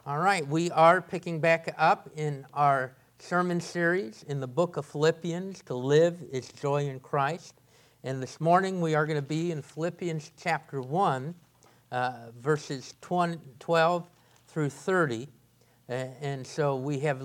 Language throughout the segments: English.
All right, we are picking back up in our sermon series in the book of Philippians, To Live is Joy in Christ. And this morning we are going to be in Philippians chapter 1, verses 12 through 30. And so we have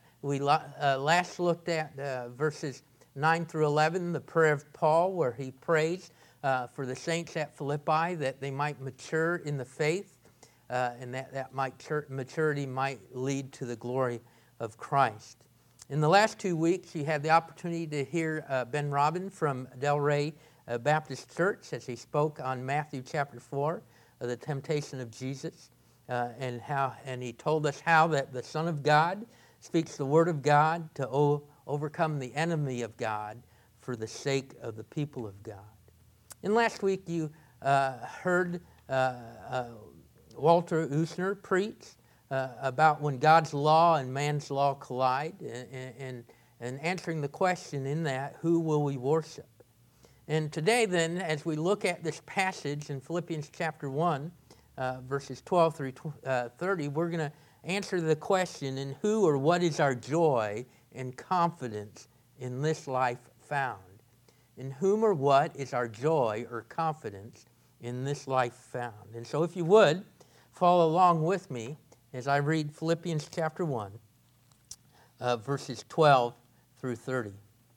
last looked at verses 9 through 11, the prayer of Paul, where he prays for the saints at Philippi that they might mature in the faith. And that maturity might lead to the glory of Christ. In the last 2 weeks, you had the opportunity to hear Ben Robin from Delray Baptist Church as he spoke on Matthew chapter 4, the temptation of Jesus, and he told us how that the Son of God speaks the word of God to overcome the enemy of God for the sake of the people of God. And last week, you heard Walter Usner preached about when God's law and man's law collide and answering the question in that, who will we worship? And today then, as we look at this passage in Philippians chapter 1, verses 12 through 30, we're going to answer the question, in who or what is our joy and confidence in this life found? In whom or what is our joy or confidence in this life found? And so if you would, follow along with me as I read Philippians chapter 1, verses 12 through 30.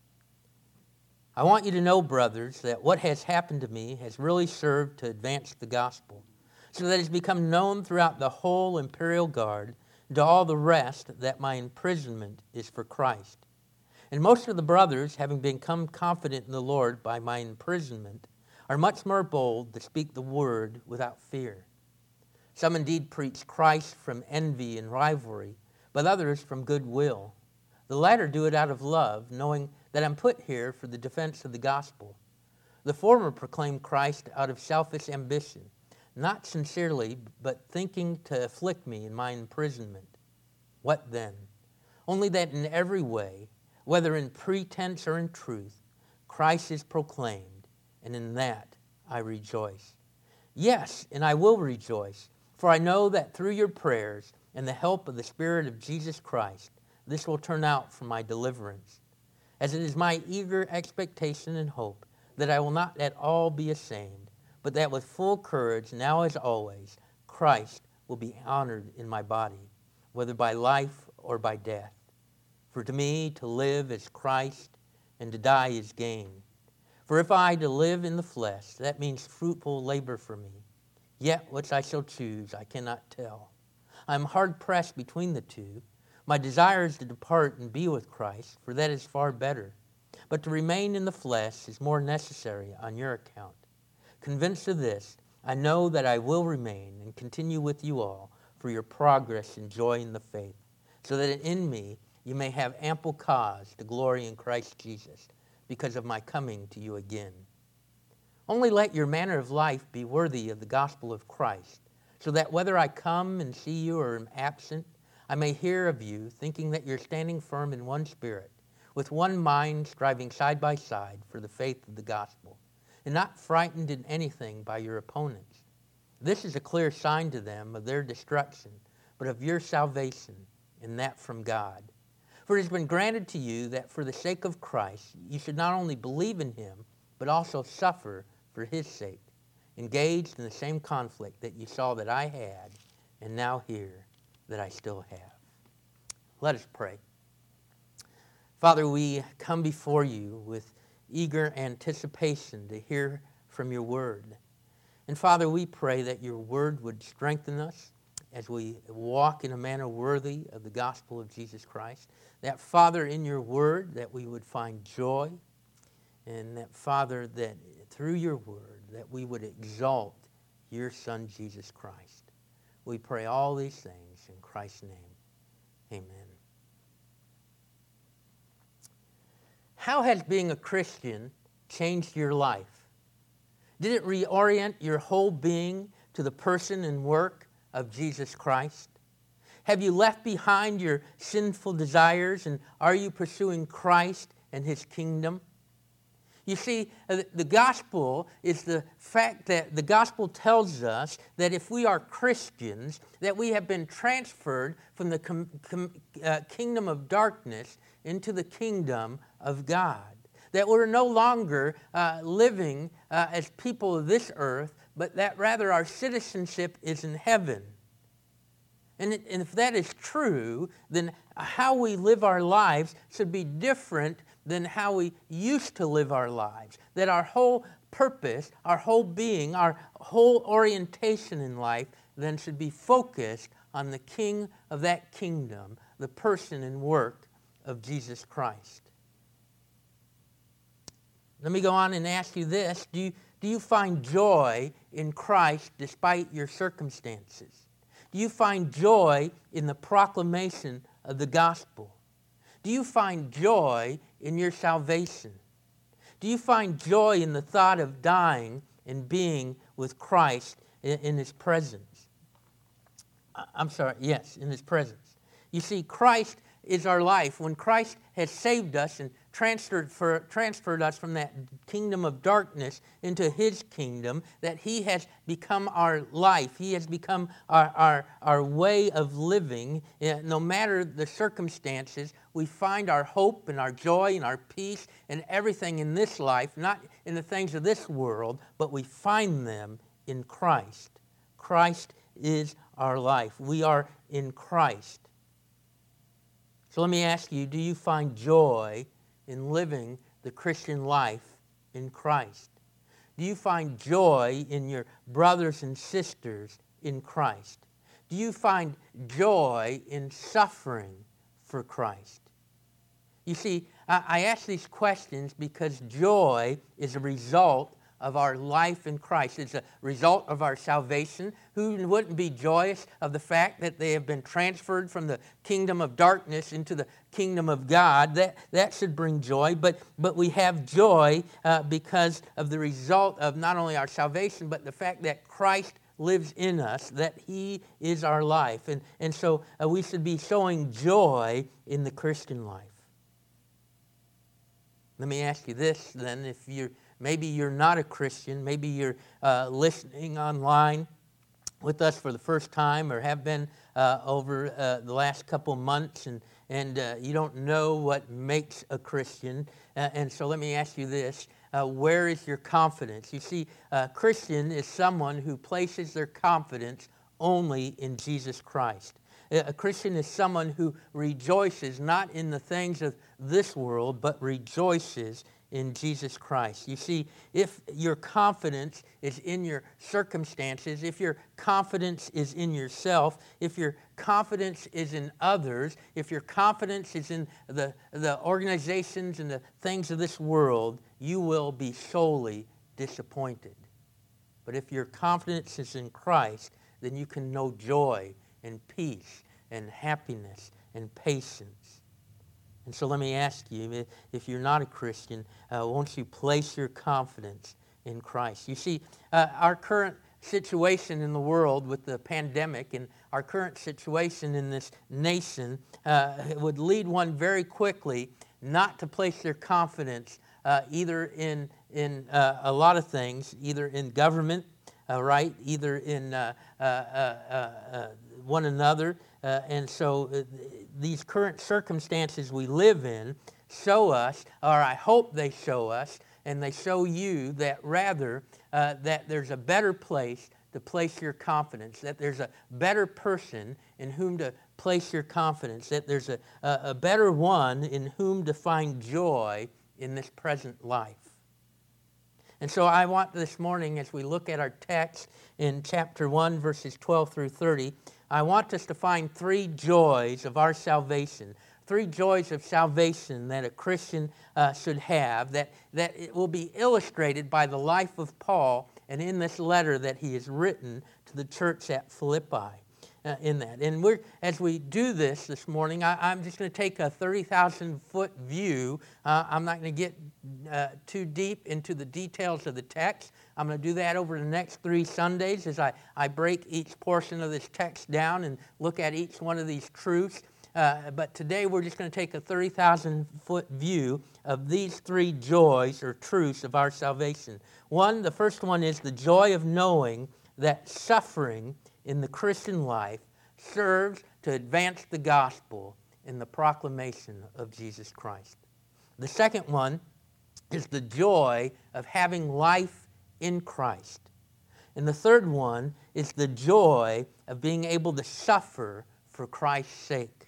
I want you to know, brothers, that what has happened to me has really served to advance the gospel, so that it has become known throughout the whole imperial guard and to all the rest that my imprisonment is for Christ. And most of the brothers, having become confident in the Lord by my imprisonment, are much more bold to speak the word without fear. Some indeed preach Christ from envy and rivalry, but others from goodwill. The latter do it out of love, knowing that I'm put here for the defense of the gospel. The former proclaim Christ out of selfish ambition, not sincerely, but thinking to afflict me in my imprisonment. What then? Only that in every way, whether in pretense or in truth, Christ is proclaimed, and in that I rejoice. Yes, and I will rejoice, for I know that through your prayers and the help of the Spirit of Jesus Christ, this will turn out for my deliverance. As it is my eager expectation and hope that I will not at all be ashamed, but that with full courage, now as always, Christ will be honored in my body, whether by life or by death. For to me to live is Christ, and to die is gain. For if I to live in the flesh, that means fruitful labor for me. Yet which I shall choose, I cannot tell. I am hard-pressed between the two. My desire is to depart and be with Christ, for that is far better. But to remain in the flesh is more necessary on your account. Convinced of this, I know that I will remain and continue with you all for your progress and joy in the faith, so that in me you may have ample cause to glory in Christ Jesus, because of my coming to you again. Only let your manner of life be worthy of the gospel of Christ, so that whether I come and see you or am absent, I may hear of you, thinking that you're standing firm in one spirit, with one mind striving side by side for the faith of the gospel, and not frightened in anything by your opponents. This is a clear sign to them of their destruction, but of your salvation, and that from God. For it has been granted to you that for the sake of Christ, you should not only believe in him, but also suffer for his sake, engaged in the same conflict that you saw that I had, and now hear that I still have. Let us pray. Father, we come before you with eager anticipation to hear from your word. And Father, we pray that your word would strengthen us as we walk in a manner worthy of the gospel of Jesus Christ. That, Father, in your word, that we would find joy, and that, Father, that through your word, that we would exalt your Son, Jesus Christ. We pray all these things in Christ's name. Amen. How has being a Christian changed your life? Did it reorient your whole being to the person and work of Jesus Christ? Have you left behind your sinful desires, and are you pursuing Christ and his kingdom? You see, the gospel is the fact that the gospel tells us that if we are Christians, that we have been transferred from the kingdom of darkness into the kingdom of God. That we're no longer living as people of this earth, but that rather our citizenship is in heaven. And if that is true, then how we live our lives should be different than how we used to live our lives. That our whole purpose, our whole being, our whole orientation in life then should be focused on the King of that kingdom, the person and work of Jesus Christ. Let me go on and ask you this. Do you find joy in Christ despite your circumstances? Do you find joy in the proclamation of the gospel? Do you find joy in your salvation? Do you find joy in the thought of dying and being with Christ in His presence? In His presence. You see, Christ is our life. When Christ has saved us and transferred us from that kingdom of darkness into His kingdom, that He has become our life. He has become our way of living. No matter the circumstances, we find our hope and our joy and our peace and everything in this life, not in the things of this world, but we find them in Christ. Christ is our life. We are in Christ. So let me ask you, do you find joy in living the Christian life in Christ? Do you find joy in your brothers and sisters in Christ? Do you find joy in suffering for Christ? You see, I ask these questions because joy is a result of our life in Christ. It's a result of our salvation. Who wouldn't be joyous of the fact that they have been transferred from the kingdom of darkness into the kingdom of God? That should bring joy. But we have joy because of the result of not only our salvation, but the fact that Christ lives in us, that He is our life. And so we should be showing joy in the Christian life. Let me ask you this then, maybe you're not a Christian, maybe you're listening online with us for the first time or have been over the last couple months and you don't know what makes a Christian. And so let me ask you this, where is your confidence? You see, a Christian is someone who places their confidence only in Jesus Christ. A Christian is someone who rejoices not in the things of this world, but rejoices in Jesus Christ. You see, if your confidence is in your circumstances, if your confidence is in yourself, if your confidence is in others, if your confidence is in the organizations and the things of this world, you will be sorely disappointed. But if your confidence is in Christ, then you can know joy and peace and happiness and patience. And so let me ask you, if you're not a Christian, won't you place your confidence in Christ? You see, our current situation in the world with the pandemic and our current situation in this nation would lead one very quickly not to place their confidence either in a lot of things, either in government, either in one another. And so these current circumstances we live in show us, or I hope they show us, and they show you that rather that there's a better place to place your confidence, that there's a better person in whom to place your confidence, that there's a better one in whom to find joy in this present life. And so I want this morning, as we look at our text in chapter 1, verses 12 through 30, I want us to find three joys of our salvation, three joys of salvation that a Christian should have, that it will be illustrated by the life of Paul and in this letter that he has written to the church at Philippi. In that. And as we do this morning, I'm just going to take a 30,000-foot view. I'm not going to get too deep into the details of the text. I'm going to do that over the next 3 Sundays as I break each portion of this text down and look at each one of these truths. but today we're just going to take a 30,000-foot view of these three joys or truths of our salvation. The first one is the joy of knowing that suffering in the Christian life serves to advance the gospel in the proclamation of Jesus Christ. The second one is the joy of having life in Christ. And the third one is the joy of being able to suffer for Christ's sake.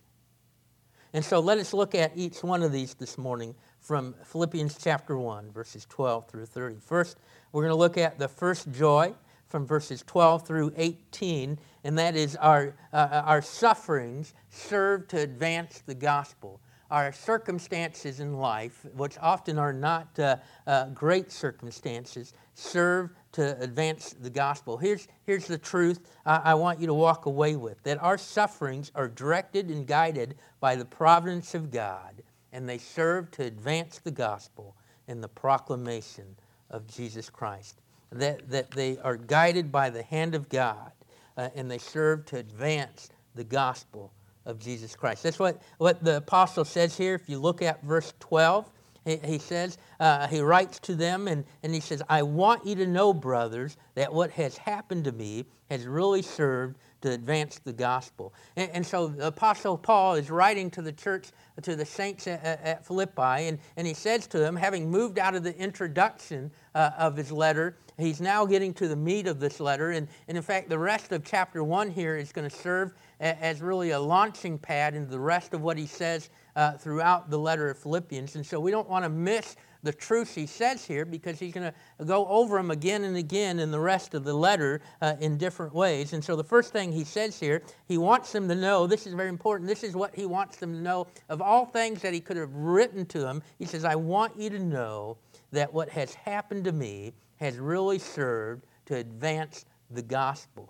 And so let us look at each one of these this morning from Philippians chapter 1, verses 12 through 30. First, we're going to look at the first joy from verses 12 through 18, and that is our sufferings serve to advance the gospel. Our circumstances in life, which often are not great circumstances, serve to advance the gospel. Here's the truth I want you to walk away with, that our sufferings are directed and guided by the providence of God, and they serve to advance the gospel in the proclamation of Jesus Christ. That they are guided by the hand of God, and they serve to advance the gospel of Jesus Christ. That's what the apostle says here. If you look at verse 12, he says, he writes to them, and he says, I want you to know, brothers, that what has happened to me has really served to advance the gospel. And so the apostle Paul is writing to the church, to the saints at Philippi, and he says to them, having moved out of the introduction of his letter, he's now getting to the meat of this letter. And in fact, the rest of chapter 1 here is going to serve as really a launching pad into the rest of what he says throughout the letter of Philippians. And so we don't want to miss the truths he says here, because he's going to go over them again and again in the rest of the letter in different ways. And so the first thing he says here, he wants them to know, this is very important, this is what he wants them to know, of all things that he could have written to them. He says, I want you to know that what has happened to me has really served to advance the gospel.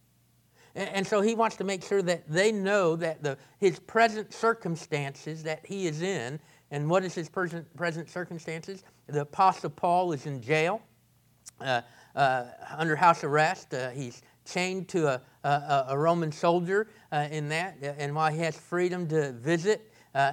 And so he wants to make sure that they know that his present circumstances that he is in. And what is his present circumstances? The Apostle Paul is in jail, under house arrest. He's chained to a Roman soldier in that. And while he has freedom to visit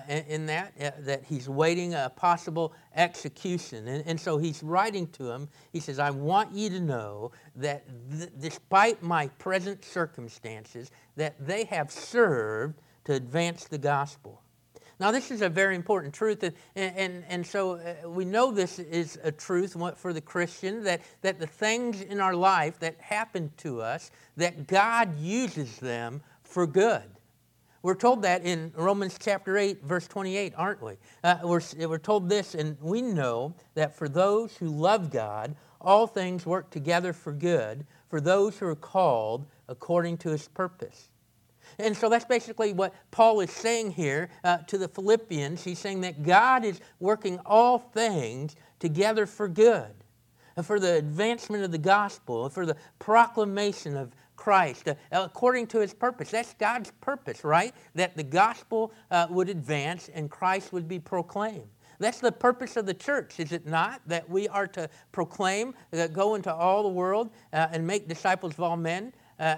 that he's waiting a possible execution. And so he's writing to him. He says, I want you to know that despite my present circumstances, that they have served to advance the gospel. Now, this is a very important truth, and so we know this is a truth for the Christian, that the things in our life that happen to us, that God uses them for good. We're told that in Romans chapter 8, verse 28, aren't we? We're told this, and we know that for those who love God, all things work together for good, for those who are called according to his purpose. And so that's basically what Paul is saying here to the Philippians. He's saying that God is working all things together for good, for the advancement of the gospel, for the proclamation of Christ, according to his purpose. That's God's purpose, right? That the gospel would advance and Christ would be proclaimed. That's the purpose of the church, is it not? That we are to proclaim, go into all the world and make disciples of all men.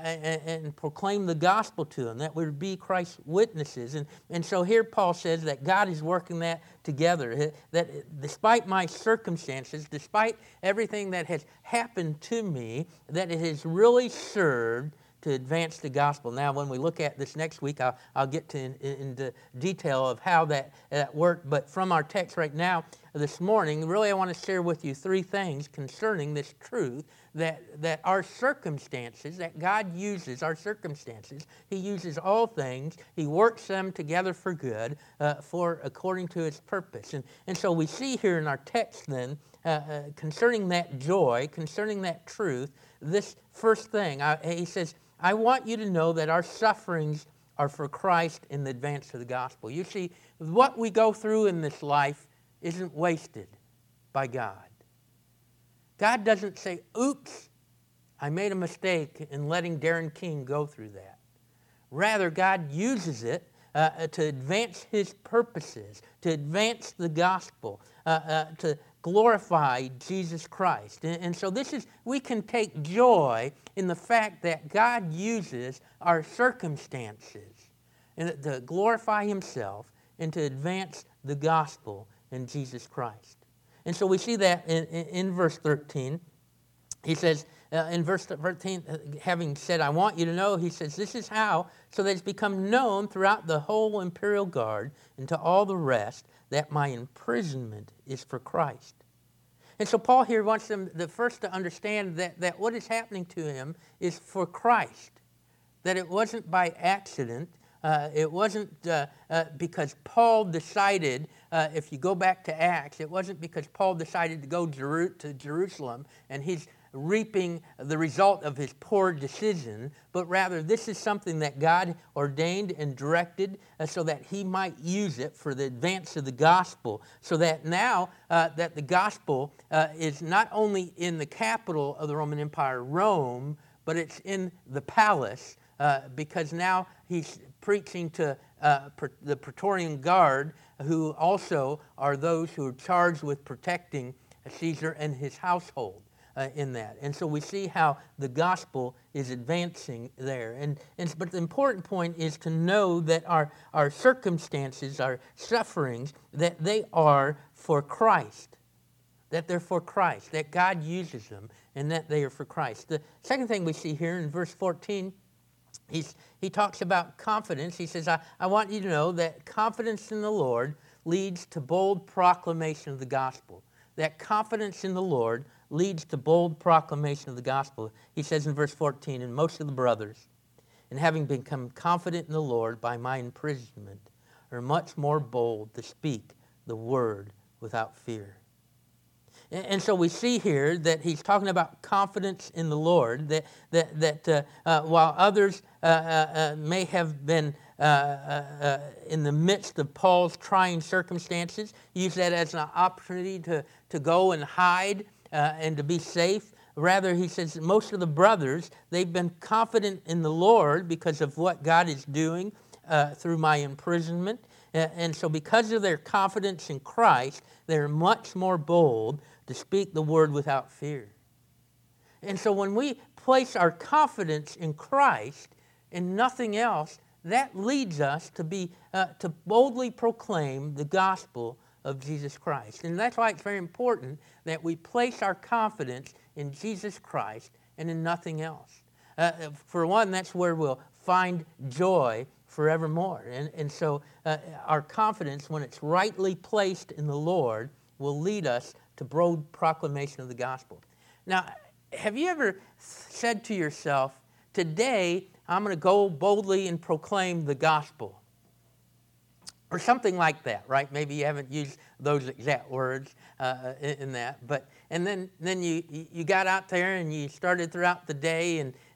And proclaim the gospel to them, that would be Christ's witnesses. And so here Paul says that God is working that together, that despite my circumstances, despite everything that has happened to me, that it has really served to advance the gospel. Now, when we look at this next week, I'll get into detail of how that worked. But from our text right now, this morning, really I want to share with you three things concerning this truth, that our circumstances, that God uses our circumstances. He uses all things. He works them together for good, according to his purpose. And so we see here in our text then, concerning that joy, concerning that truth, this first thing, he says, I want you to know that our sufferings are for Christ in the advance of the gospel. You see, what we go through in this life isn't wasted by God. God doesn't say, oops, I made a mistake in letting Darren King go through that. Rather, God uses it to advance his purposes, to advance the gospel, to glorify Jesus Christ. And so we can take joy in the fact that God uses our circumstances and to glorify himself and to advance the gospel in Jesus Christ. And so we see that in verse 13. He says, in verse 13, having said, I want you to know, he says, this is how, so that it's become known throughout the whole imperial guard and to all the rest that my imprisonment is for Christ. And so Paul here wants them first to understand that what is happening to him is for Christ, that it wasn't by accident. It wasn't because Paul decided, if you go back to Acts, it wasn't because Paul decided to go to Jerusalem and he's reaping the result of his poor decision, but rather this is something that God ordained and directed so that he might use it for the advance of the gospel, so that now that the gospel is not only in the capital of the Roman Empire, Rome, but it's in the palace, because now he's preaching to the Praetorian Guard, who also are those who are charged with protecting Caesar and his household in that. And so we see how the gospel is advancing there. But the important point is to know that our circumstances, our sufferings, that they are for Christ. That they're for Christ, that God uses them, and that they are for Christ. The second thing we see here in verse 14, he talks about confidence. He says, I want you to know that confidence in the Lord leads to bold proclamation of the gospel. That confidence in the Lord leads to bold proclamation of the gospel. He says in verse 14, and most of the brothers, and having become confident in the Lord by my imprisonment, are much more bold to speak the word without fear. And so we see here that he's talking about confidence in the Lord, that while others may have been in the midst of Paul's trying circumstances, use that as an opportunity to go and hide and to be safe. Rather, he says most of the brothers, they've been confident in the Lord because of what God is doing through my imprisonment. And so because of their confidence in Christ, they're much more bold to speak the word without fear. And so when we place our confidence in Christ and nothing else, that leads us to boldly proclaim the gospel of Jesus Christ. And that's why it's very important that we place our confidence in Jesus Christ and in nothing else. For one, that's where we'll find joy forevermore. And so our confidence, when it's rightly placed in the Lord, will lead us to broad proclamation of the gospel. Now, have you ever said to yourself, today I'm going to go boldly and proclaim the gospel? Or something like that, right? Maybe you haven't used those exact words in that, but and then you got out there and you started throughout the day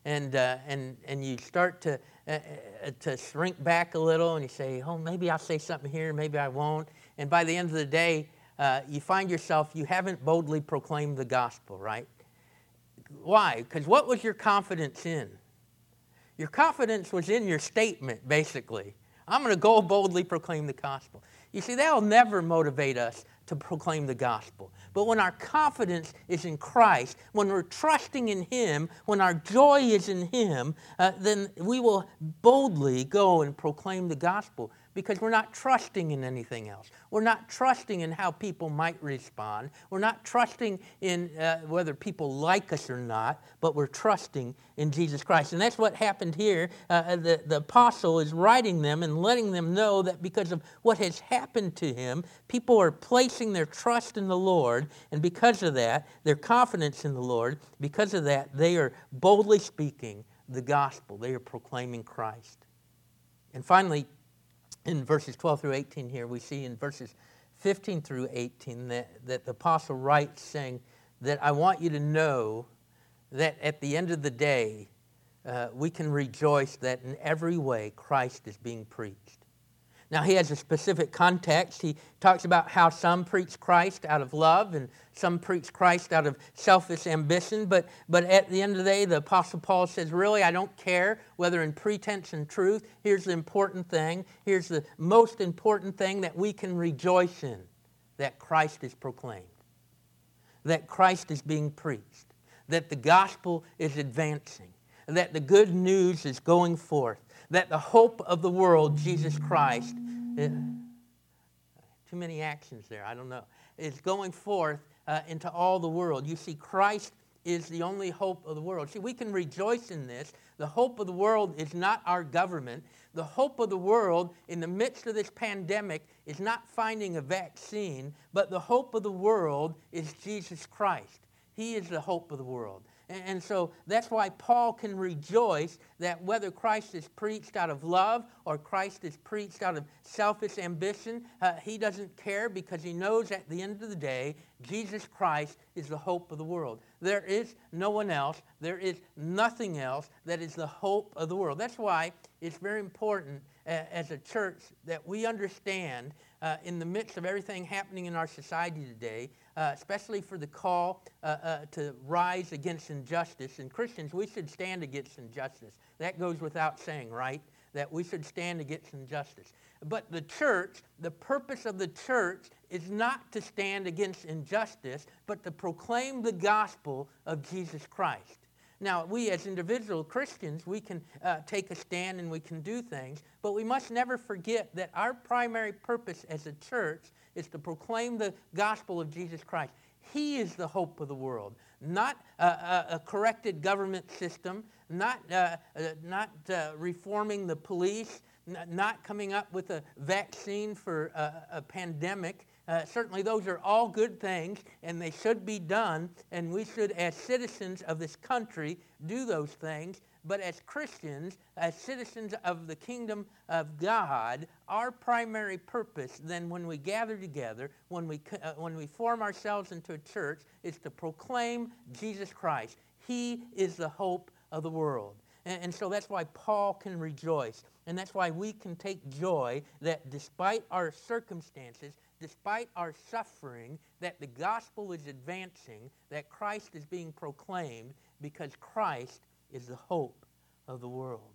and you start to shrink back a little and you say, oh, maybe I'll say something here, maybe I won't. And by the end of the day, you find yourself, you haven't boldly proclaimed the gospel, right? Why? Because what was your confidence in? Your confidence was in your statement, basically. I'm going to go boldly proclaim the gospel. You see, that will never motivate us to proclaim the gospel. But when our confidence is in Christ, when we're trusting in Him, when our joy is in Him, then we will boldly go and proclaim the gospel because we're not trusting in anything else. We're not trusting in how people might respond. We're not trusting in whether people like us or not, but we're trusting in Jesus Christ. And that's what happened here. The apostle is writing them and letting them know that because of what has happened to him, people are placing their trust in the Lord, and because of that, their confidence in the Lord, because of that, they are boldly speaking the gospel. They are proclaiming Christ. And finally, in verses 12 through 18 here, we see in verses 15 through 18 that the apostle writes saying that I want you to know that at the end of the day, we can rejoice that in every way Christ is being preached. Now, he has a specific context. He talks about how some preach Christ out of love and some preach Christ out of selfish ambition. But at the end of the day, the Apostle Paul says, really, I don't care whether in pretense and truth. Here's the important thing. Here's the most important thing that we can rejoice in, that Christ is proclaimed, that Christ is being preached, that the gospel is advancing, that the good news is going forth, that the hope of the world, Jesus Christ, too many actions there, I don't know, is going forth into all the world. You see, Christ is the only hope of the world. See, we can rejoice in this. The hope of the world is not our government. The hope of the world in the midst of this pandemic is not finding a vaccine, but the hope of the world is Jesus Christ. He is the hope of the world. And so that's why Paul can rejoice that whether Christ is preached out of love or Christ is preached out of selfish ambition, he doesn't care, because he knows at the end of the day, Jesus Christ is the hope of the world. There is no one else. There is nothing else that is the hope of the world. That's why it's very important as a church that we understand in the midst of everything happening in our society today, especially for the call to rise against injustice. And Christians, we should stand against injustice. That goes without saying, right? That we should stand against injustice. But the church, the purpose of the church is not to stand against injustice, but to proclaim the gospel of Jesus Christ. Now, we as individual Christians, we can take a stand and we can do things, but we must never forget that our primary purpose as a church is to proclaim the gospel of Jesus Christ. He is the hope of the world, not a corrected government system, not reforming the police, not coming up with a vaccine for a pandemic. Certainly those are all good things, and they should be done, and we should, as citizens of this country, do those things. But as Christians, as citizens of the kingdom of God, our primary purpose then when we gather together, when we form ourselves into a church, is to proclaim Jesus Christ. He is the hope of the world. And so that's why Paul can rejoice. And that's why we can take joy that despite our circumstances, despite our suffering, that the gospel is advancing, that Christ is being proclaimed, because Christ is the hope of the world.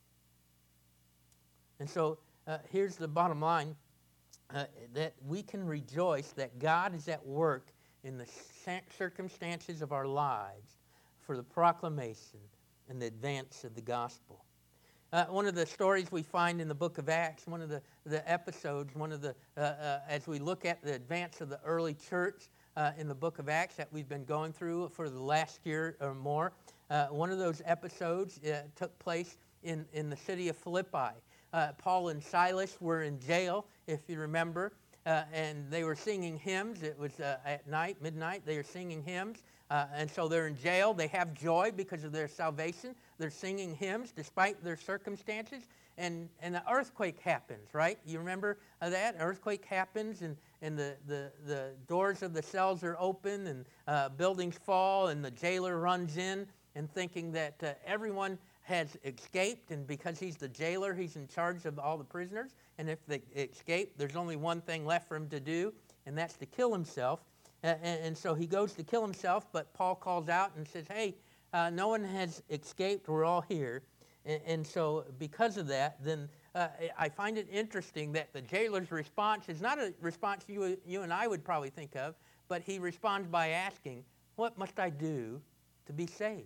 And so here's the bottom line, that we can rejoice that God is at work in the circumstances of our lives for the proclamation and the advance of the gospel. One of the stories we find in the book of Acts, one of the episodes, as we look at the advance of the early church in the book of Acts that we've been going through for the last year or more, one of those episodes took place in the city of Philippi. Paul and Silas were in jail, if you remember, and they were singing hymns. It was at night, midnight, they were singing hymns. And so they're in jail. They have joy because of their salvation. They're singing hymns despite their circumstances. And an earthquake happens, right? You remember that? An earthquake happens, and the doors of the cells are open, and buildings fall, and the jailer runs in, and thinking that everyone has escaped, and because he's the jailer, he's in charge of all the prisoners. And if they escape, there's only one thing left for him to do, and that's to kill himself. And so he goes to kill himself, but Paul calls out and says, hey, no one has escaped. We're all here. And so because of that, then I find it interesting that the jailer's response is not a response you and I would probably think of, but he responds by asking, what must I do to be saved?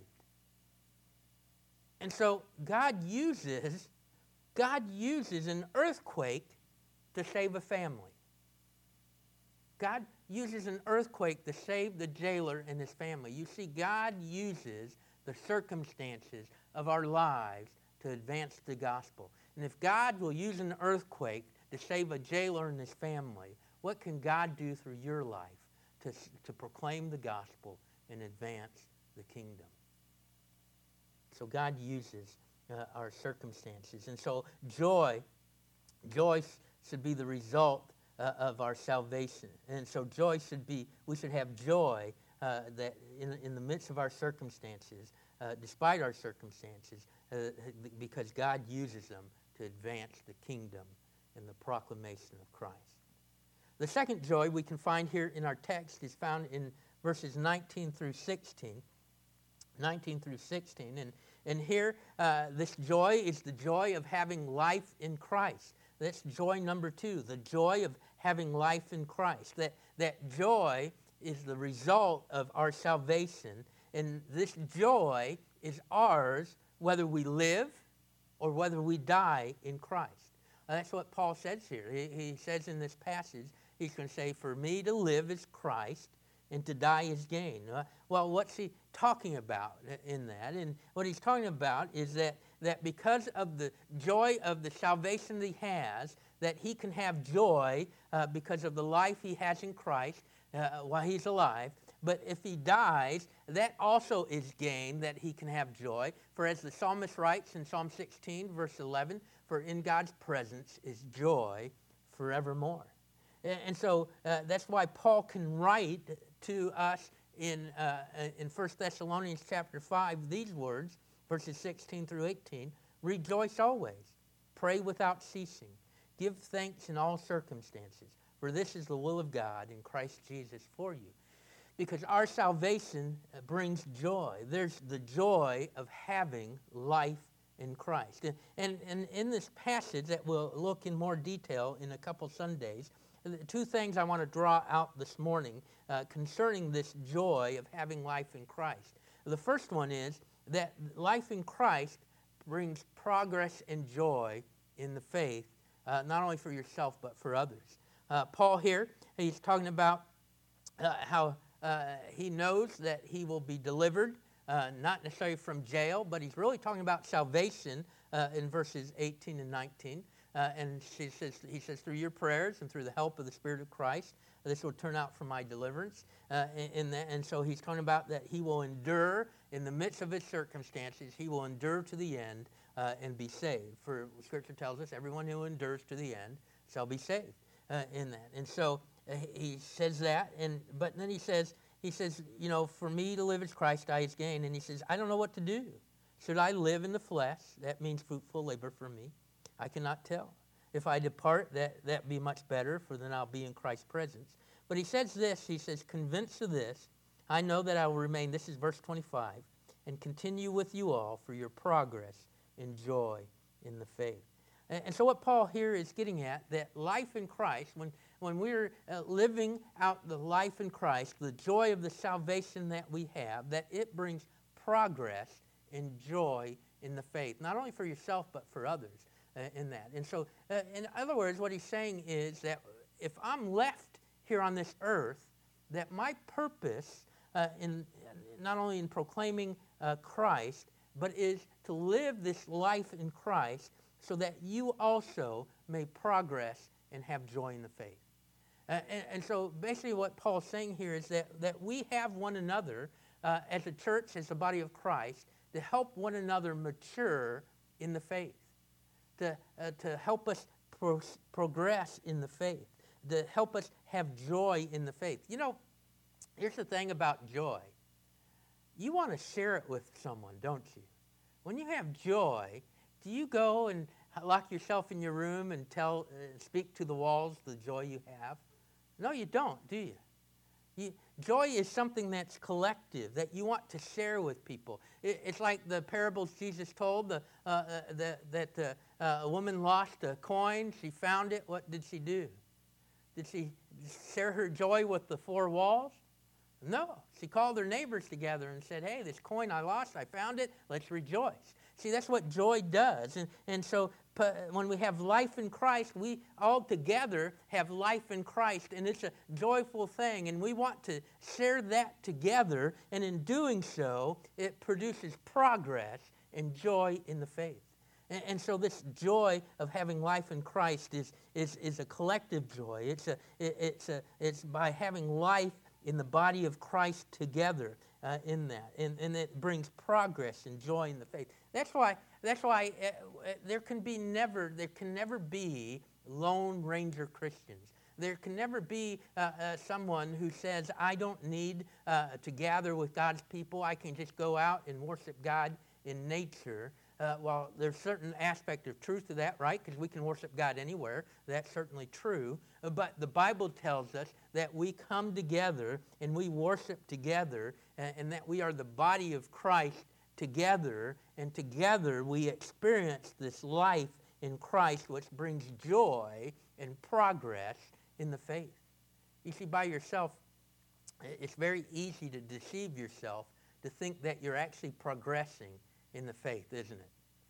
And so God uses an earthquake to save a family. God uses an earthquake to save the jailer and his family. You see, God uses the circumstances of our lives to advance the gospel. And if God will use an earthquake to save a jailer and his family, what can God do through your life to proclaim the gospel and advance the kingdom? So God uses our circumstances. And so joy should be the result of our salvation. And so we should have joy that in the midst of our circumstances, despite our circumstances, because God uses them to advance the kingdom and the proclamation of Christ. The second joy we can find here in our text is found in verses 19 through 16. 19 through 16. And here, this joy is the joy of having life in Christ. That's joy number 2, the joy of having life in Christ. That joy is the result of our salvation. And this joy is ours whether we live or whether we die in Christ. That's what Paul says here. He says in this passage, he's going to say, for me to live is Christ, and to die is gain. Well, what's he talking about in that? And what he's talking about is that because of the joy of the salvation that he has, that he can have joy because of the life he has in Christ while he's alive. But if he dies, that also is gain, that he can have joy. For as the psalmist writes in Psalm 16, verse 11, for in God's presence is joy forevermore. And so that's why Paul can write to us in 1 Thessalonians chapter 5 these words, verses 16 through 18, rejoice always, pray without ceasing, give thanks in all circumstances, for this is the will of God in Christ Jesus for you. Because our salvation brings joy. There's the joy of having life in Christ. And in this passage that we'll look in more detail in a couple Sundays, two things I want to draw out this morning concerning this joy of having life in Christ. The first one is that life in Christ brings progress and joy in the faith, not only for yourself but for others. Paul here, he's talking about how he knows that he will be delivered, not necessarily from jail, but he's really talking about salvation in verses 18 and 19. And he says, through your prayers and through the help of the Spirit of Christ, this will turn out for my deliverance. And so he's talking about that he will endure in the midst of his circumstances. He will endure to the end and be saved. For Scripture tells us, everyone who endures to the end shall be saved in that. And so he says that. But then he says, for me to live is Christ, die is gain. And he says, I don't know what to do. Should I live in the flesh? That means fruitful labor for me. I cannot tell. If I depart, that be much better, for then I'll be in Christ's presence. But he says this, he says, convinced of this, I know that I will remain, this is verse 25, and continue with you all for your progress and joy in the faith. And so what Paul here is getting at, that life in Christ, when we're living out the life in Christ, the joy of the salvation that we have, that it brings progress and joy in the faith, not only for yourself but for others. In that. And so, in other words, what he's saying is that if I'm left here on this earth, that my purpose, in not only in proclaiming Christ, but is to live this life in Christ so that you also may progress and have joy in the faith. And so basically what Paul's saying here is that we have one another as a church, as a body of Christ, to help one another mature in the faith. To help us progress in the faith, to help us have joy in the faith. You know, here's the thing about joy. You want to share it with someone, don't you? When you have joy, do you go and lock yourself in your room and speak to the walls the joy you have? No, you don't, do you? Joy is something that's collective, that you want to share with people. It's like the parables Jesus told, that a woman lost a coin, she found it, what did she do? Did she share her joy with the four walls? No. She called her neighbors together and said, hey, this coin I lost, I found it, let's rejoice. See, that's what joy does. And so when we have life in Christ, we all together have life in Christ, and it's a joyful thing, and we want to share that together, and in doing so, it produces progress and joy in the faith. And so this joy of having life in Christ is a collective joy. It's by having life in the body of Christ together in that. And it brings progress and joy in the faith. That's why there can never be Lone Ranger Christians. There can never be someone who says, I don't need to gather with God's people. I can just go out and worship God in nature. Well, there's certain aspect of truth to that, right? Because we can worship God anywhere. That's certainly true. But the Bible tells us that we come together and we worship together, and that we are the body of Christ together, and together we experience this life in Christ, which brings joy and progress in the faith. You see, by yourself, it's very easy to deceive yourself to think that you're actually progressing in the faith, isn't it?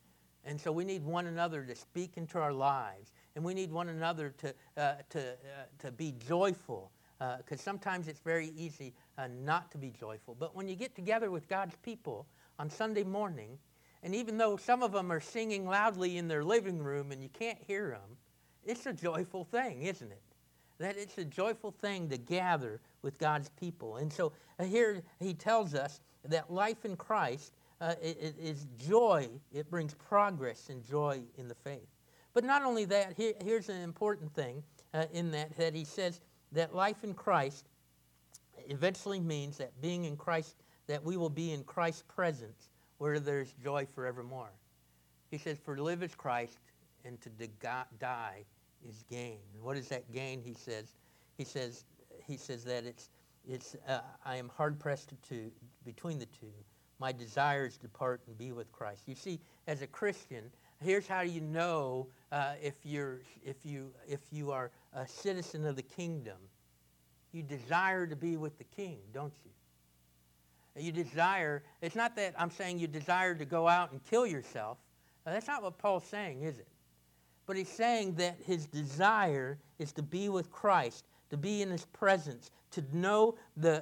And so we need one another to speak into our lives. And we need one another to be joyful. Because sometimes it's very easy not to be joyful. But when you get together with God's people on Sunday morning, and even though some of them are singing loudly in their living room and you can't hear them, it's a joyful thing, isn't it? That it's a joyful thing to gather with God's people. And so here he tells us that life in Christ it is joy. It brings progress and joy in the faith. But not only that, here's an important thing in that he says that life in Christ eventually means that being in Christ, that we will be in Christ's presence where there's joy forevermore. He says, for to live is Christ and to die is gain. And what is that gain? He says that it's I am hard pressed to between the two. My desires depart and be with Christ. You see, as a Christian, here's how you know if you are a citizen of the kingdom. You desire to be with the King, don't you? You desire. It's not that I'm saying you desire to go out and kill yourself. That's not what Paul's saying, is it? But he's saying that his desire is to be with Christ, to be in his presence, to know the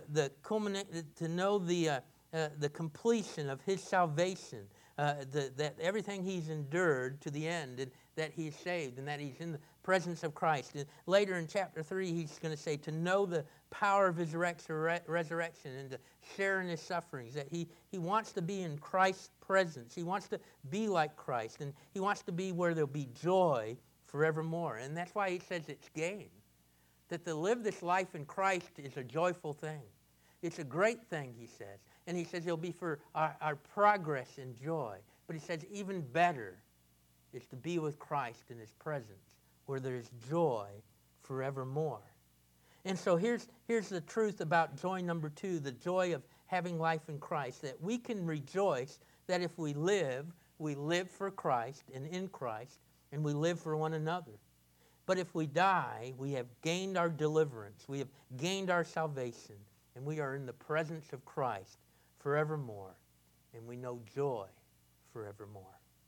completion of his salvation, that everything he's endured to the end, and that he's saved, and that he's in the presence of Christ. And later in chapter 3, he's going to say to know the power of his resurrection and to share in his sufferings, that he wants to be in Christ's presence. He wants to be like Christ, and he wants to be where there'll be joy forevermore. And that's why he says it's gain. That to live this life in Christ is a joyful thing. It's a great thing, he says. And he says it'll be for our progress and joy. But he says even better is to be with Christ in his presence, where there's joy forevermore. And so here's the truth about joy number 2, the joy of having life in Christ, that we can rejoice that if we live for Christ and in Christ, and we live for one another. But if we die, we have gained our deliverance, we have gained our salvation, and we are in the presence of Christ forevermore, and we know joy forevermore.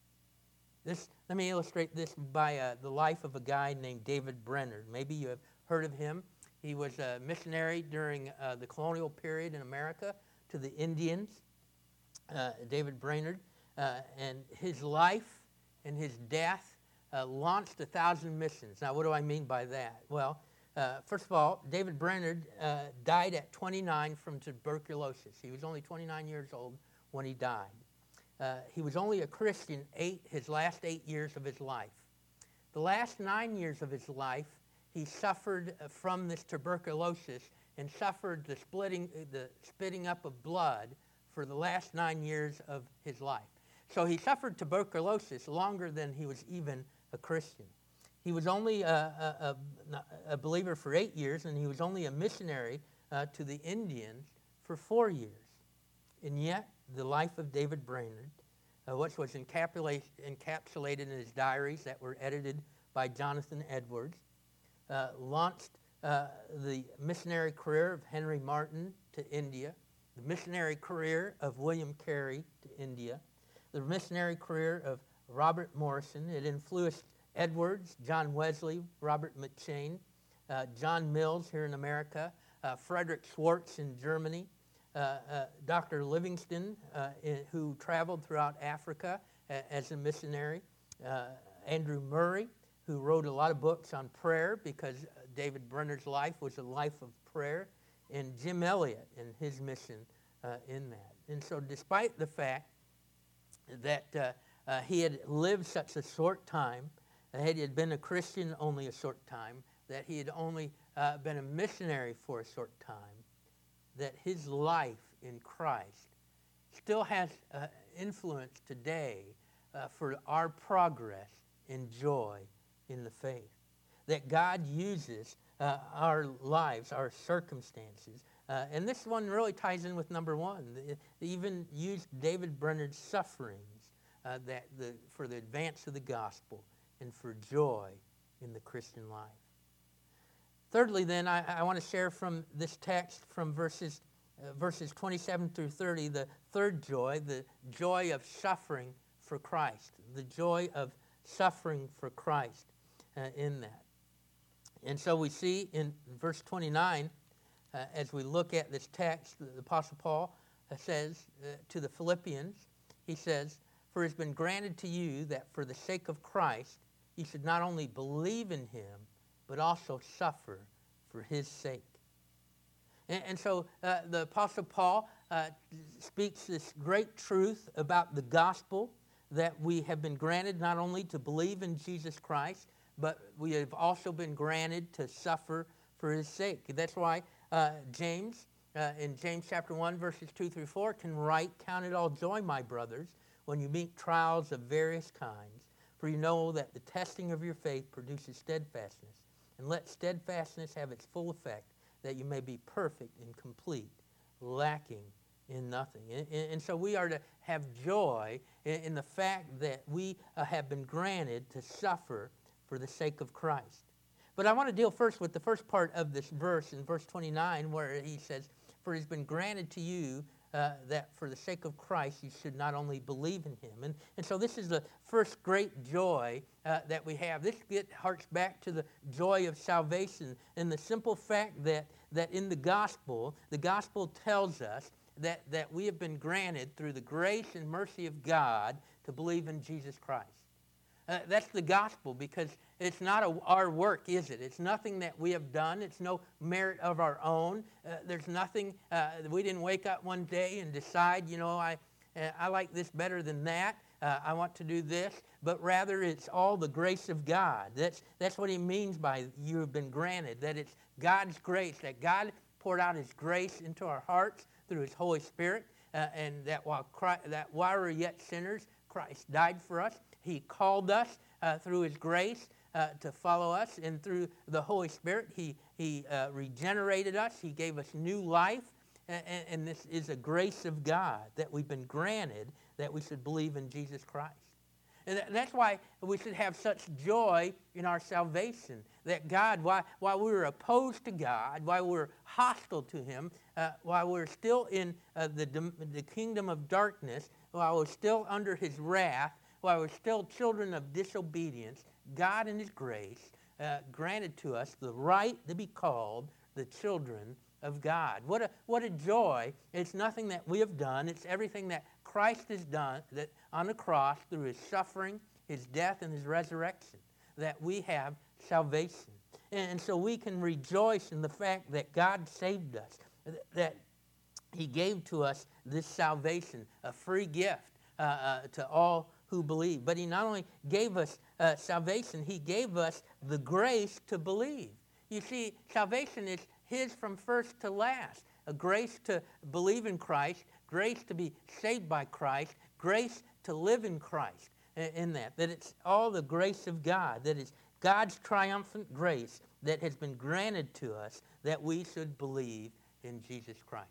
Let me illustrate this by the life of a guy named David Brainerd. Maybe you have heard of him. He was a missionary during the colonial period in America to the Indians, David Brainerd. And his life and his death launched 1,000 missions. Now, what do I mean by that? Well, first of all, David Brainerd died at 29 from tuberculosis. He was only 29 years old when he died. He was only a Christian his last 8 years of his life. The last 9 years of his life, he suffered from this tuberculosis and suffered the spitting up of blood for the last 9 years of his life. So he suffered tuberculosis longer than he was even a Christian. He was only a believer for 8 years, and he was only a missionary to the Indians for 4 years. And yet, the life of David Brainerd, which was encapsulated in his diaries that were edited by Jonathan Edwards, launched the missionary career of Henry Martyn to India, the missionary career of William Carey to India, the missionary career of Robert Morrison. It influenced Edwards, John Wesley, Robert McCheyne, John Mills here in America, Frederick Schwartz in Germany, Dr. Livingston, who traveled throughout Africa as a missionary, Andrew Murray, who wrote a lot of books on prayer because David Brainerd's life was a life of prayer, and Jim Elliot and his mission in that. And so despite the fact that he had lived such a short time, that he had been a Christian only a short time, that he had only been a missionary for a short time, that his life in Christ still has influence today for our progress and joy in the faith. That God uses our lives, our circumstances. And this one really ties in with number 1. They even used David Brainerd's sufferings for the advance of the gospel and for joy in the Christian life. Thirdly, then, I want to share from this text from verses 27 through 30, the third joy, the joy of suffering for Christ, the joy of suffering for Christ in that. And so we see in verse 29, as we look at this text, the Apostle Paul says to the Philippians, he says, "For it has been granted to you that for the sake of Christ, you should not only believe in him, but also suffer for his sake." And so the Apostle Paul speaks this great truth about the gospel, that we have been granted not only to believe in Jesus Christ, but we have also been granted to suffer for his sake. That's why James, in James chapter 1, verses 2 through 4, can write, "Count it all joy, my brothers, when you meet trials of various kinds, for you know that the testing of your faith produces steadfastness. And let steadfastness have its full effect, that you may be perfect and complete, lacking in nothing." And so we are to have joy in the fact that we have been granted to suffer for the sake of Christ. But I want to deal first with the first part of this verse, in verse 29, where he says, "For it has been granted to you that for the sake of Christ you should not only believe in him." And so this is the first great joy that we have. This harks back to the joy of salvation and the simple fact that in the gospel tells us that we have been granted through the grace and mercy of God to believe in Jesus Christ. That's the gospel, because it's not our work, is it? It's nothing that we have done. It's no merit of our own. There's nothing, we didn't wake up one day and decide, I like this better than that. I want to do this. But rather, it's all the grace of God. That's what he means by you have been granted, that it's God's grace, that God poured out his grace into our hearts through his Holy Spirit, and that while we were yet sinners, Christ died for us. He called us through his grace to follow us, and through the Holy Spirit, he regenerated us. He gave us new life, and this is a grace of God that we've been granted, that we should believe in Jesus Christ. And that's why we should have such joy in our salvation, that God, while we were opposed to God, while we were hostile to him, while we were still in the kingdom of darkness, while we're still under his wrath, while we're still children of disobedience, God in his grace granted to us the right to be called the children of God. What a joy. It's nothing that we have done. It's everything that Christ has done that on the cross through his suffering, his death, and his resurrection, that we have salvation. And so we can rejoice in the fact that God saved us, that he gave to us this salvation, a free gift to all who believe. But he not only gave us salvation, he gave us the grace to believe. You see, salvation is his from first to last. A grace to believe in Christ, grace to be saved by Christ, grace to live in Christ. In that it's all the grace of God, that is God's triumphant grace that has been granted to us, that we should believe in Jesus Christ.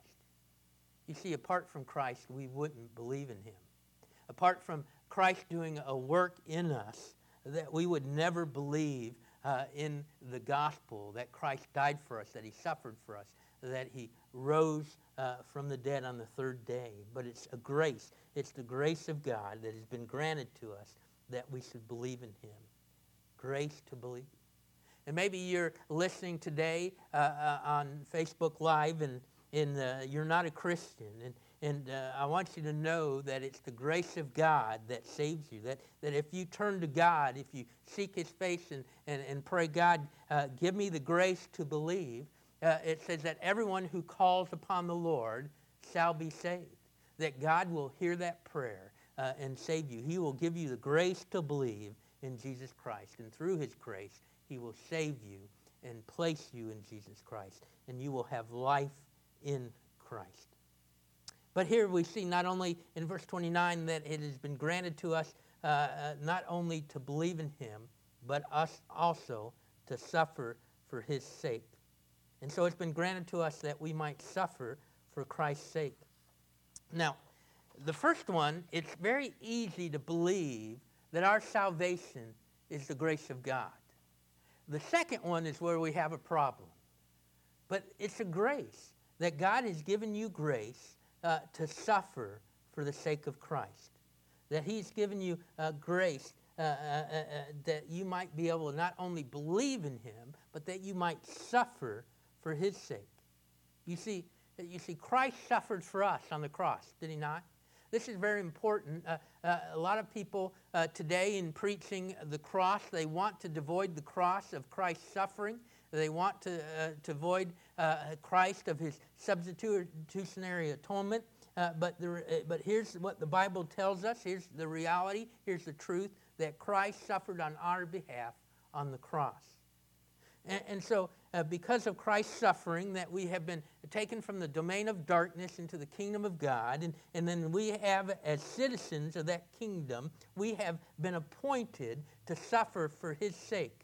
You see, apart from Christ, we wouldn't believe in him. Apart from Christ doing a work in us, that we would never believe in the gospel, that Christ died for us, that he suffered for us, that he rose from the dead on the third day. But it's a grace. It's the grace of God that has been granted to us, that we should believe in him. Grace to believe. And maybe you're listening today on Facebook Live, and you're not a Christian, and I want you to know that it's the grace of God that saves you, that if you turn to God, if you seek his face and pray, "God, give me the grace to believe," it says that everyone who calls upon the Lord shall be saved, that God will hear that prayer and save you. He will give you the grace to believe in Jesus Christ, and through his grace, he will save you and place you in Jesus Christ, and you will have life in Christ. But here we see not only in verse 29 that it has been granted to us not only to believe in him, but us also to suffer for his sake. And so it's been granted to us that we might suffer for Christ's sake. Now, the first one, it's very easy to believe that our salvation is the grace of God. The second one is where we have a problem. But it's a grace, that God has given you grace to suffer for the sake of Christ. that he's given you grace that you might be able to not only believe in him, but that you might suffer for his sake. You see, Christ suffered for us on the cross, did he not? This is very important. A lot of people today in preaching the cross, they want to devoid the cross of Christ's suffering. They want to avoid Christ of his substitutionary atonement. But here's what the Bible tells us. Here's the reality. Here's the truth, that Christ suffered on our behalf on the cross. And so because of Christ's suffering, that we have been taken from the domain of darkness into the kingdom of God, and then we have, as citizens of that kingdom, we have been appointed to suffer for his sake.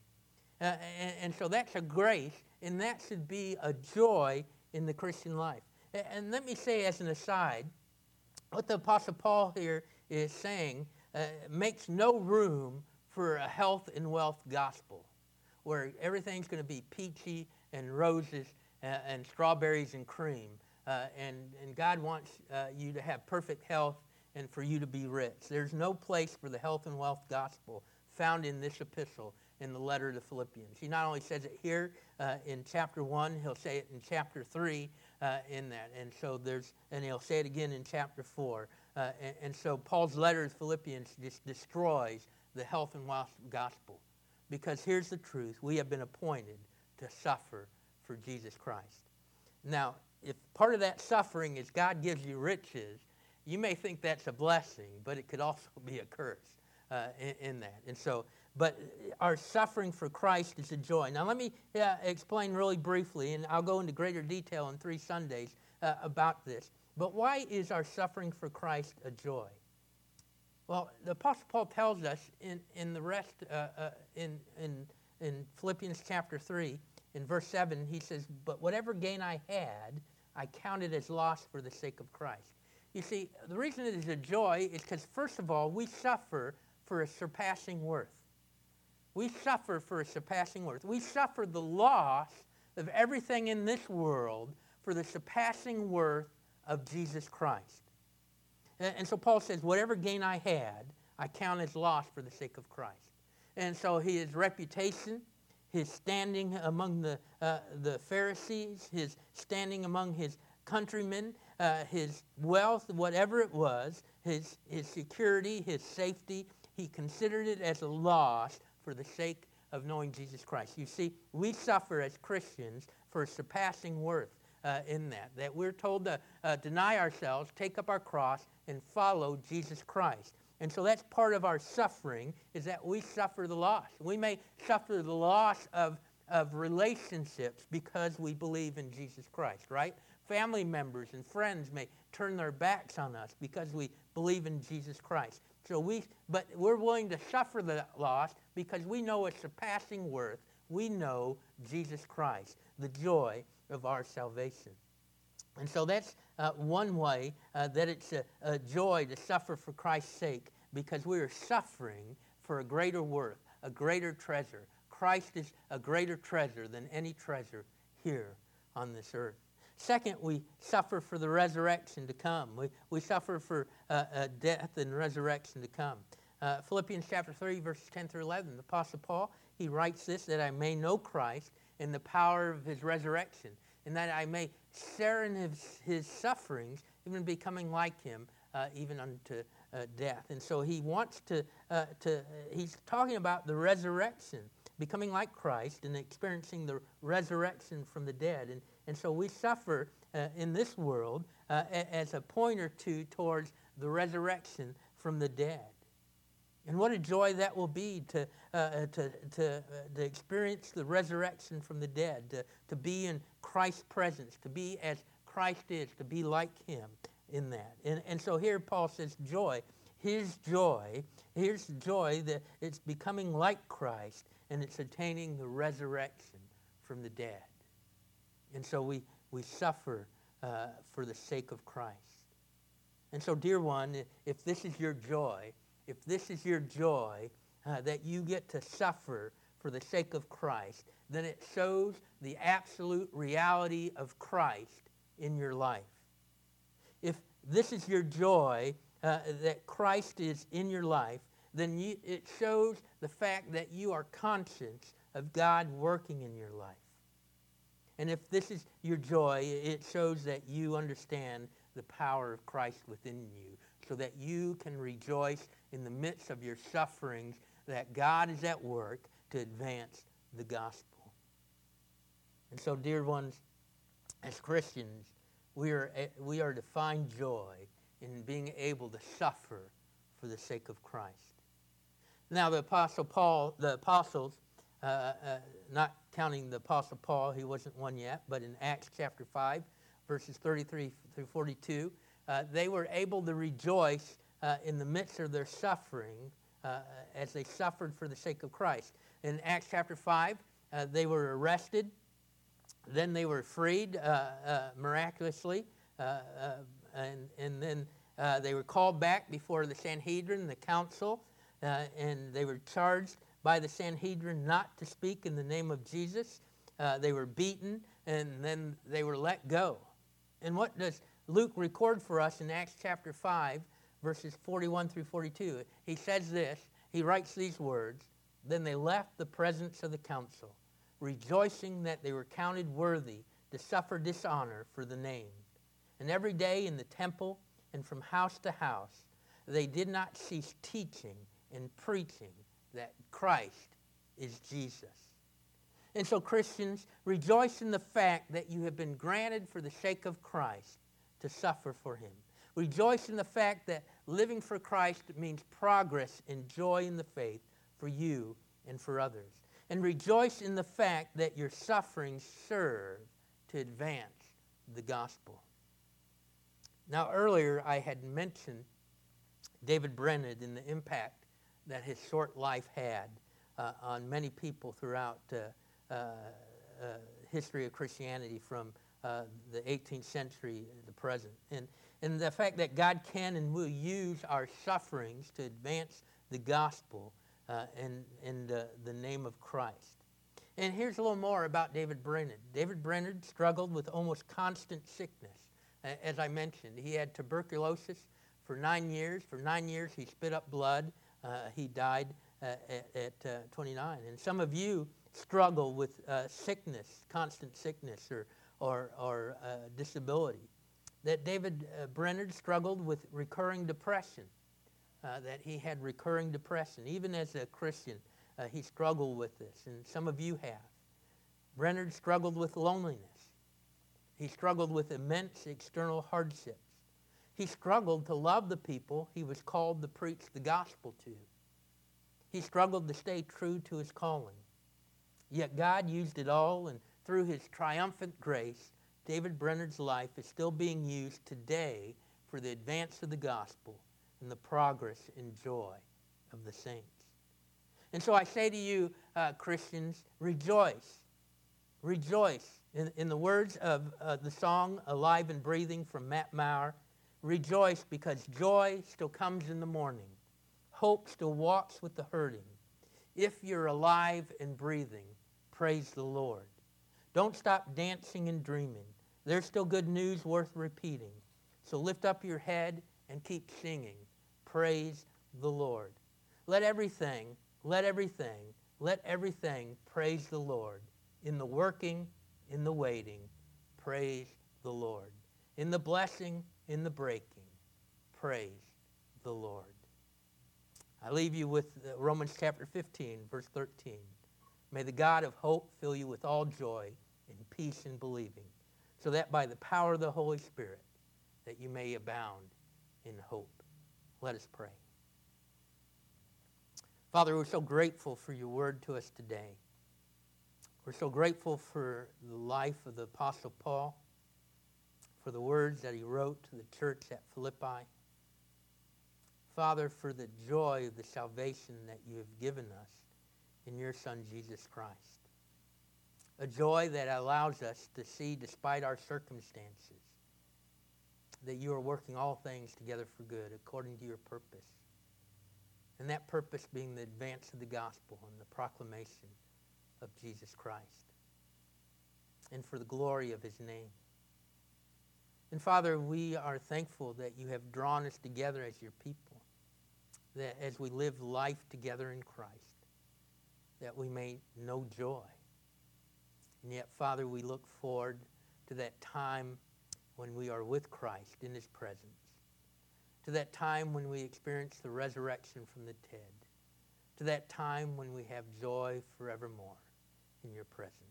And so that's a grace, and that should be a joy in the Christian life. And let me say as an aside, what the Apostle Paul here is saying makes no room for a health and wealth gospel, where everything's going to be peachy and roses and strawberries and cream. And God wants you to have perfect health and for you to be rich. There's no place for the health and wealth gospel found in this epistle, in the letter to Philippians. He not only says it here in chapter 1, he'll say it in chapter 3 in that. And he'll say it again in chapter 4. And so Paul's letter to Philippians just destroys the health and wealth gospel. Because here's the truth. We have been appointed to suffer for Jesus Christ. Now, if part of that suffering is God gives you riches, you may think that's a blessing, but it could also be a curse in that. And so, but our suffering for Christ is a joy. Now, let me explain really briefly, and I'll go into greater detail in 3 Sundays about this. But why is our suffering for Christ a joy? Well, the Apostle Paul tells us in the rest, in Philippians chapter 3, in verse 7, he says, "But whatever gain I had, I counted as loss for the sake of Christ." You see, the reason it is a joy is because, first of all, we suffer for a surpassing worth. We suffer for a surpassing worth. We suffer the loss of everything in this world for the surpassing worth of Jesus Christ. And so Paul says, whatever gain I had, I count as loss for the sake of Christ. And so his reputation, his standing among the Pharisees, his standing among his countrymen, his wealth, whatever it was, his security, his safety, he considered it as a loss for the sake of knowing Jesus Christ. You see, we suffer as Christians for a surpassing worth in that we're told to deny ourselves, take up our cross, and follow Jesus Christ. And so that's part of our suffering, is that we suffer the loss. We may suffer the loss of relationships because we believe in Jesus Christ, right? Family members and friends may turn their backs on us because we believe in Jesus Christ. But we're willing to suffer the loss because we know its surpassing worth. We know Jesus Christ, the joy of our salvation. And so that's one way that it's a joy to suffer for Christ's sake, because we are suffering for a greater worth, a greater treasure. Christ is a greater treasure than any treasure here on this earth. Second, we suffer for the resurrection to come. We suffer for death and resurrection to come. Philippians chapter 3, verses 10 through 11, the Apostle Paul, he writes this, that I may know Christ in the power of his resurrection, and that I may share in his sufferings, even becoming like him, even unto death. And so he wants he's talking about the resurrection, becoming like Christ and experiencing the resurrection from the dead. And so we suffer in this world as a pointer towards the resurrection from the dead. And what a joy that will be to experience the resurrection from the dead, to be in Christ's presence, to be as Christ is, to be like him in that. And so here Paul says joy. Here's joy that it's becoming like Christ, and it's attaining the resurrection from the dead. And so we suffer for the sake of Christ. And so, dear one, if this is your joy, that you get to suffer for the sake of Christ, then it shows the absolute reality of Christ in your life. If this is your joy, that Christ is in your life, then it shows the fact that you are conscious of God working in your life. And if this is your joy, it shows that you understand the power of Christ within you, so that you can rejoice in the midst of your sufferings that God is at work to advance the gospel. And so, dear ones, as Christians, we are to find joy in being able to suffer for the sake of Christ. Now, the apostles, not counting the Apostle Paul, he wasn't one yet, but in Acts chapter 5, verses 33 through 42, they were able to rejoice in the midst of their suffering as they suffered for the sake of Christ. In Acts chapter 5, they were arrested. Then they were freed miraculously, and then they were called back before the Sanhedrin, the council, and they were charged by the Sanhedrin not to speak in the name of Jesus. They were beaten, and then they were let go. And what does Luke record for us in Acts chapter 5, verses 41 through 42? He says this, he writes these words, "Then they left the presence of the council, rejoicing that they were counted worthy to suffer dishonor for the name. And every day in the temple and from house to house, they did not cease teaching and preaching that Christ is Jesus." And so, Christians, rejoice in the fact that you have been granted for the sake of Christ to suffer for him. Rejoice in the fact that living for Christ means progress and joy in the faith for you and for others. And rejoice in the fact that your sufferings serve to advance the gospel. Now, earlier I had mentioned David Brainerd and the impact that his short life had on many people throughout history of Christianity from the 18th century to the present. And the fact that God can and will use our sufferings to advance the gospel in the name of Christ. And here's a little more about David Brainerd. David Brainerd struggled with almost constant sickness. As I mentioned, he had tuberculosis for 9 years. For 9 years, he spit up blood. He died at 29. And some of you struggle with sickness, constant sickness, or disability. That David Brainerd struggled with recurring depression. That he had recurring depression. Even as a Christian, he struggled with this, and some of you have. Brainerd struggled with loneliness. He struggled with immense external hardships. He struggled to love the people he was called to preach the gospel to. He struggled to stay true to his calling. Yet God used it all, and through his triumphant grace, David Brainerd's life is still being used today for the advance of the gospel and the progress and joy of the saints. And so I say to you, Christians, rejoice. Rejoice. In the words of the song Alive and Breathing from Matt Maher, rejoice because joy still comes in the morning. Hope still walks with the hurting. If you're alive and breathing, praise the Lord. Don't stop dancing and dreaming. There's still good news worth repeating. So lift up your head and keep singing. Praise the Lord. Let everything praise the Lord. In the working, in the waiting, praise the Lord. In the blessing, in the breaking, praise the Lord. I leave you with Romans chapter 15, verse 13. May the God of hope fill you with all joy and peace in believing, so that by the power of the Holy Spirit, that you may abound in hope. Let us pray. Father, we're so grateful for your word to us today. We're so grateful for the life of the Apostle Paul, for the words that he wrote to the church at Philippi. Father, for the joy of the salvation that you have given us in your Son, Jesus Christ. A joy that allows us to see, despite our circumstances, that you are working all things together for good according to your purpose. And that purpose being the advance of the gospel and the proclamation of Jesus Christ. And for the glory of his name. And Father, we are thankful that you have drawn us together as your people, that as we live life together in Christ, that we may know joy. And yet, Father, we look forward to that time when we are with Christ in his presence, to that time when we experience the resurrection from the dead, to that time when we have joy forevermore in your presence.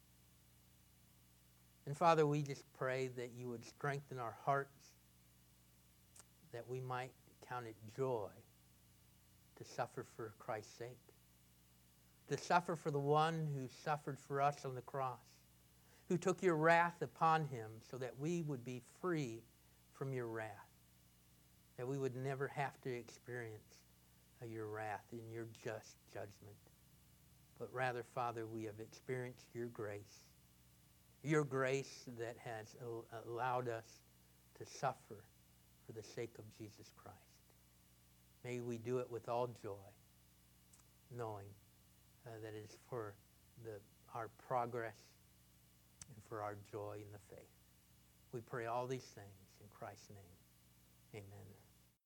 And Father, we just pray that you would strengthen our hearts, that we might count it joy to suffer for Christ's sake, to suffer for the one who suffered for us on the cross, who took your wrath upon him so that we would be free from your wrath, that we would never have to experience your wrath in your just judgment. But rather, Father, we have experienced your grace that has allowed us to suffer for the sake of Jesus Christ. May we do it with all joy, knowing that it is for our progress and for our joy in the faith. We pray all these things in Christ's name. Amen.